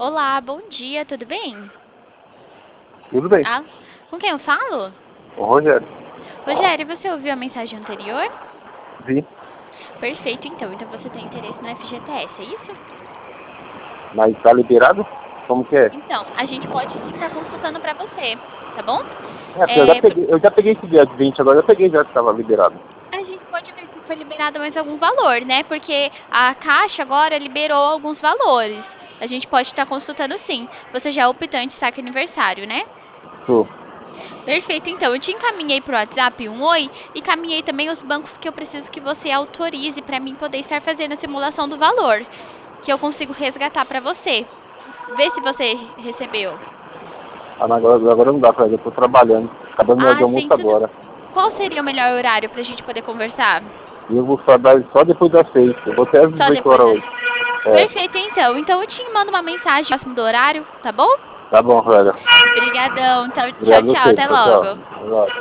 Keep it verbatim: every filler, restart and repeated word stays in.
Olá, bom dia, tudo bem? Tudo bem. Ah, com quem eu falo? Ô, Rogério, Rogério, você ouviu a mensagem anterior? vi, Perfeito, então. Então você tem interesse no F G T S, é isso? mas tá liberado? Como que é? Então, a gente pode sim estar consultando para você, tá bom? É, porque eu já É, peguei, eu já peguei esse dia de vinte, agora eu peguei já que estava liberado. a gente pode ver se foi liberado mais algum valor, né? Porque a Caixa agora liberou alguns valores. A gente pode estar consultando sim. Você já é optante saque aniversário, né? Tô. Perfeito, então. Eu te encaminhei pro WhatsApp um oi e caminhei também os bancos que eu preciso que você autorize para mim poder estar fazendo a simulação do valor, que eu consigo resgatar para você. Vê se você recebeu. Ah, mas agora, agora não dá, pra eu tô trabalhando. Acabando meu de Ah, almoço sim, tudo. agora. Qual seria o melhor horário para a gente poder conversar? E eu vou trabalhar só depois das seis. Eu vou até às Só dezoito depois horas das. hoje. É, Perfeito, então. Então eu te mando uma mensagem próximo do horário, tá bom? tá bom, velho. Obrigadão. Tchau, tchau, Obrigado a tchau. você. Até Tchau, tchau. logo. Obrigado.